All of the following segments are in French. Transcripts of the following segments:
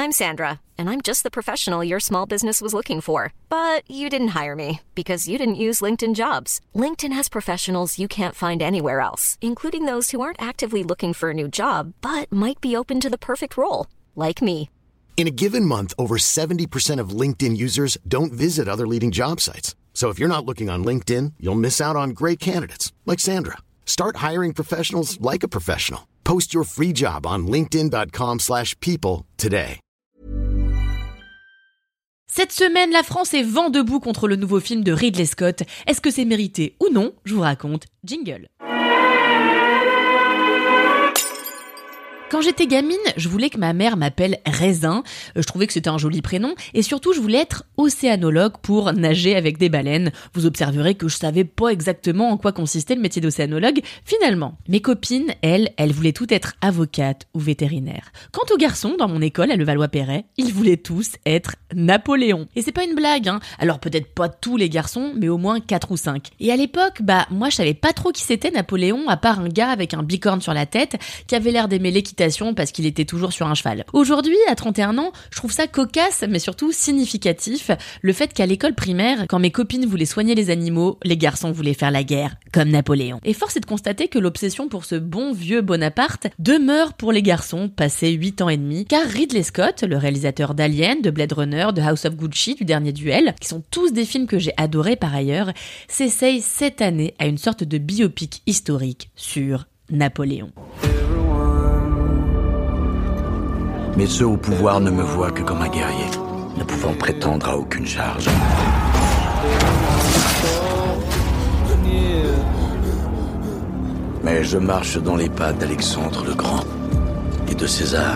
I'm Sandra, and I'm just the professional your small business was looking for. But you didn't hire me because you didn't use LinkedIn Jobs. LinkedIn has professionals you can't find anywhere else, including those who aren't actively looking for a new job, but might be open to the perfect role, like me. In a given month, over 70% of LinkedIn users don't visit other leading job sites. So if you're not looking on LinkedIn, you'll miss out on great candidates, like Sandra. Start hiring professionals like a professional. Post your free job on linkedin.com/people today. Cette semaine, la France est vent debout contre le nouveau film de Ridley Scott. Est-ce que c'est mérité ou non ? Je vous raconte. Jingle. Quand j'étais gamine, je voulais que ma mère m'appelle Raisin. Je trouvais que c'était un joli prénom. Et surtout, je voulais être océanologue pour nager avec des baleines. Vous observerez que je savais pas exactement en quoi consistait le métier d'océanologue, finalement. Mes copines, elles voulaient toutes être avocates ou vétérinaires. Quant aux garçons, dans mon école à Levallois-Perret, ils voulaient tous être Napoléon. Et c'est pas une blague, hein. Alors peut-être pas tous les garçons, mais au moins 4 ou 5. Et à l'époque, moi je savais pas trop qui c'était Napoléon, à part un gars avec un bicorne sur la tête, qui avait l'air d'aimer l'équitation parce qu'il était toujours sur un cheval. Aujourd'hui, à 31 ans, je trouve ça cocasse, mais surtout significatif, le fait qu'à l'école primaire, quand mes copines voulaient soigner les animaux, les garçons voulaient faire la guerre, comme Napoléon. Et force est de constater que l'obsession pour ce bon vieux Bonaparte demeure pour les garçons, passé 8 ans et demi, car Ridley Scott, le réalisateur d'Alien, de Blade Runner, de House of Gucci, du dernier duel, qui sont tous des films que j'ai adorés par ailleurs, s'essaye cette année à une sorte de biopic historique sur Napoléon. Mais ceux au pouvoir ne me voient que comme un guerrier, ne pouvant prétendre à aucune charge. Mais je marche dans les pas d'Alexandre le Grand et de César.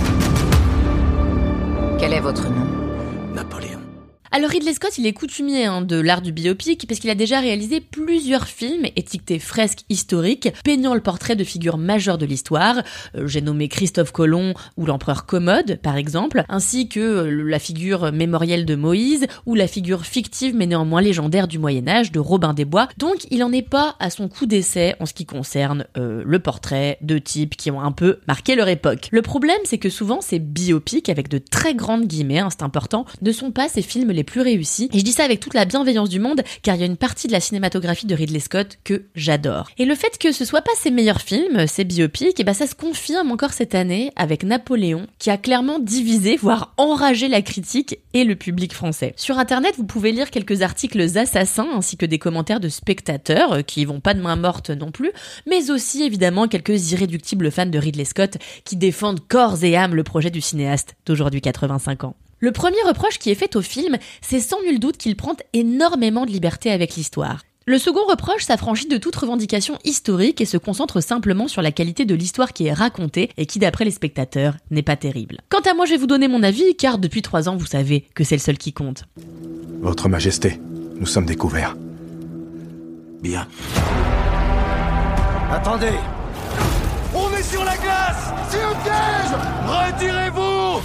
Quel est votre nom ? Napoléon. Alors Ridley Scott, il est coutumier de l'art du biopic parce qu'il a déjà réalisé plusieurs films étiquetés fresques historiques, peignant le portrait de figures majeures de l'histoire. J'ai nommé Christophe Colomb ou l'empereur Commode, par exemple, ainsi que la figure mémorielle de Moïse ou la figure fictive mais néanmoins légendaire du Moyen-Âge de Robin des Bois. Donc il en est pas à son coup d'essai en ce qui concerne le portrait de types qui ont un peu marqué leur époque. Le problème, c'est que souvent ces biopics, avec de très grandes guillemets, c'est important, ne sont pas ces films les plus réussis. Et je dis ça avec toute la bienveillance du monde, car il y a une partie de la cinématographie de Ridley Scott que j'adore. Et le fait que ce soit pas ses meilleurs films, ses biopics, ça se confirme encore cette année avec Napoléon, qui a clairement divisé, voire enragé la critique et le public français. Sur internet, vous pouvez lire quelques articles assassins, ainsi que des commentaires de spectateurs, qui vont pas de main morte non plus, mais aussi évidemment quelques irréductibles fans de Ridley Scott, qui défendent corps et âme le projet du cinéaste d'aujourd'hui 85 ans. Le premier reproche qui est fait au film, c'est sans nul doute qu'il prend énormément de liberté avec l'histoire. Le second reproche s'affranchit de toute revendication historique et se concentre simplement sur la qualité de l'histoire qui est racontée et qui, d'après les spectateurs, n'est pas terrible. Quant à moi, je vais vous donner mon avis, car depuis 3 ans, vous savez que c'est le seul qui compte. Votre Majesté, nous sommes découverts. Bien. Attendez! On est sur la glace! C'est un piège! Retirez-vous!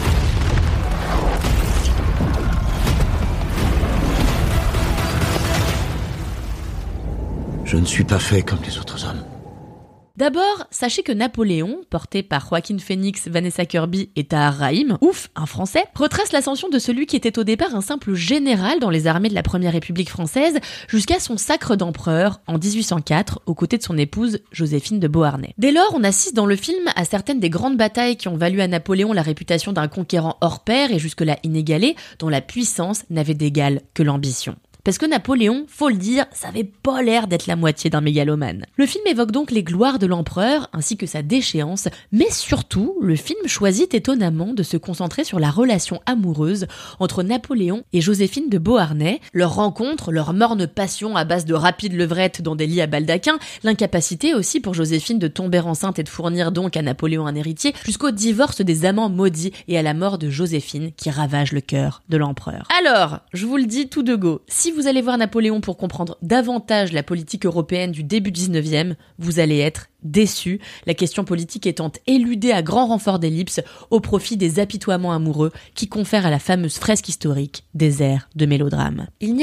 Je ne suis pas fait comme les autres hommes. D'abord, sachez que Napoléon, porté par Joaquin Phoenix, Vanessa Kirby et Tahar Rahim, un Français, retrace l'ascension de celui qui était au départ un simple général dans les armées de la Première République française jusqu'à son sacre d'empereur en 1804 aux côtés de son épouse Joséphine de Beauharnais. Dès lors, on assiste dans le film à certaines des grandes batailles qui ont valu à Napoléon la réputation d'un conquérant hors pair et jusque-là inégalé, dont la puissance n'avait d'égal que l'ambition. Parce que Napoléon, faut le dire, ça avait pas l'air d'être la moitié d'un mégalomane. Le film évoque donc les gloires de l'empereur, ainsi que sa déchéance, mais surtout, le film choisit étonnamment de se concentrer sur la relation amoureuse entre Napoléon et Joséphine de Beauharnais, leur rencontre, leur morne passion à base de rapides levrettes dans des lits à baldaquin, l'incapacité aussi pour Joséphine de tomber enceinte et de fournir donc à Napoléon un héritier, jusqu'au divorce des amants maudits et à la mort de Joséphine qui ravage le cœur de l'empereur. Alors, je vous le dis tout de go, si vous allez voir Napoléon pour comprendre davantage la politique européenne du début 19e, vous allez être déçus, la question politique étant éludée à grand renfort d'ellipses au profit des apitoiements amoureux qui confèrent à la fameuse fresque historique des airs de mélodrame. Il n'y a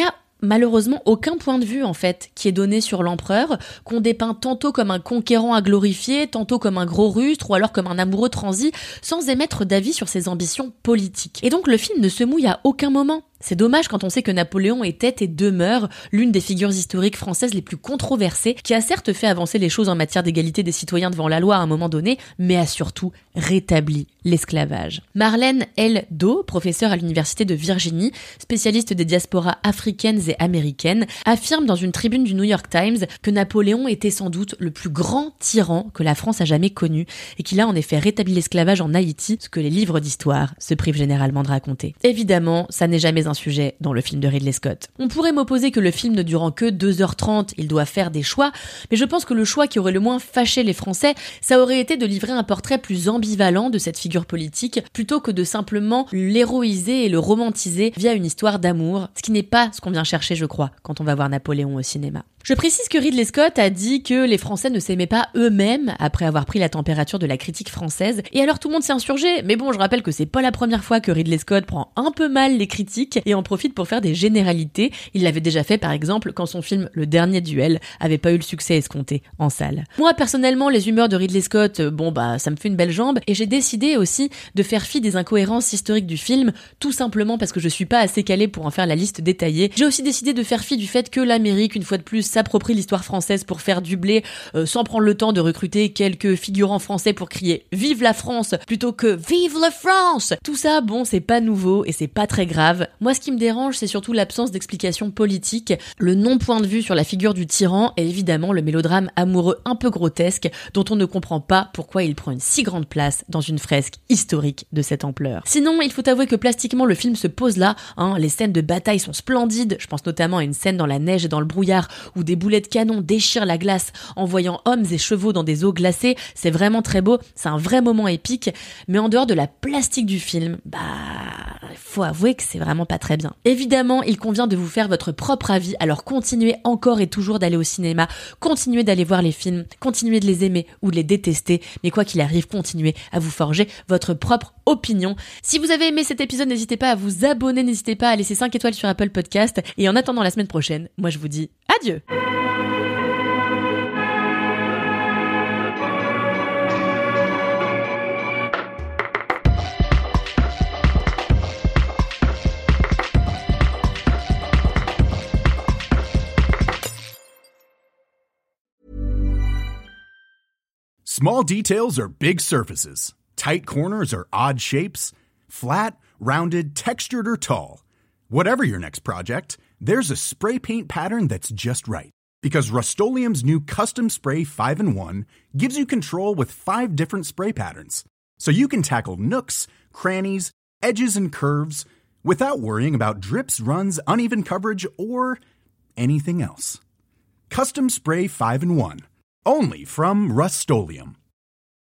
malheureusement aucun point de vue en fait qui est donné sur l'empereur, qu'on dépeint tantôt comme un conquérant à glorifier, tantôt comme un gros rustre ou alors comme un amoureux transi, sans émettre d'avis sur ses ambitions politiques. Et donc le film ne se mouille à aucun moment. C'est dommage quand on sait que Napoléon était et demeure l'une des figures historiques françaises les plus controversées, qui a certes fait avancer les choses en matière d'égalité des citoyens devant la loi à un moment donné, mais a surtout rétabli l'esclavage. Marlène L. Doe, professeure à l'université de Virginie, spécialiste des diasporas africaines et américaines, affirme dans une tribune du New York Times que Napoléon était sans doute le plus grand tyran que la France a jamais connu et qu'il a en effet rétabli l'esclavage en Haïti, ce que les livres d'histoire se privent généralement de raconter. Évidemment, ça n'est jamais un sujet dans le film de Ridley Scott. On pourrait m'opposer que le film ne durant que 2h30, il doit faire des choix, mais je pense que le choix qui aurait le moins fâché les Français, ça aurait été de livrer un portrait plus ambivalent de cette figure politique, plutôt que de simplement l'héroïser et le romantiser via une histoire d'amour, ce qui n'est pas ce qu'on vient chercher, je crois, quand on va voir Napoléon au cinéma. Je précise que Ridley Scott a dit que les Français ne s'aimaient pas eux-mêmes après avoir pris la température de la critique française, et alors tout le monde s'est insurgé, mais bon, je rappelle que c'est pas la première fois que Ridley Scott prend un peu mal les critiques et en profite pour faire des généralités. Il l'avait déjà fait par exemple quand son film Le Dernier Duel avait pas eu le succès escompté en salle. Moi personnellement, les humeurs de Ridley Scott, ça me fait une belle jambe, et j'ai décidé aussi de faire fi des incohérences historiques du film, tout simplement parce que je suis pas assez calée pour en faire la liste détaillée. J'ai aussi décidé de faire fi du fait que l'Amérique, une fois de plus, s'approprie l'histoire française pour faire du blé, sans prendre le temps de recruter quelques figurants français pour crier « Vive la France !» plutôt que « Vive la France !» Tout ça, c'est pas nouveau et c'est pas très grave. Moi, ce qui me dérange, c'est surtout l'absence d'explication politique, le non-point de vue sur la figure du tyran et évidemment le mélodrame amoureux un peu grotesque dont on ne comprend pas pourquoi il prend une si grande place dans une fresque historique de cette ampleur. Sinon, il faut avouer que plastiquement, le film se pose là, les scènes de bataille sont splendides, je pense notamment à une scène dans la neige et dans le brouillard où des boulets de canon déchirent la glace, envoyant hommes et chevaux dans des eaux glacées. C'est vraiment très beau, c'est un vrai moment épique, mais en dehors de la plastique du film, il faut avouer que c'est vraiment pas très bien. Évidemment, il convient de vous faire votre propre avis, alors continuez encore et toujours d'aller au cinéma, continuez d'aller voir les films, continuez de les aimer ou de les détester, mais quoi qu'il arrive, continuez à vous forger votre propre opinion. Si vous avez aimé cet épisode, n'hésitez pas à vous abonner, n'hésitez pas à laisser 5 étoiles sur Apple Podcast, et en attendant la semaine prochaine, moi je vous dis adieu. Small details are big surfaces. Tight corners are odd shapes. Flat, rounded, textured, or tall. Whatever your next project, there's a spray paint pattern that's just right. Because Rust-Oleum's new Custom Spray 5-in-1 gives you control with 5 different spray patterns. So you can tackle nooks, crannies, edges, and curves without worrying about drips, runs, uneven coverage, or anything else. Custom Spray 5-in-1. Only from Rust-Oleum.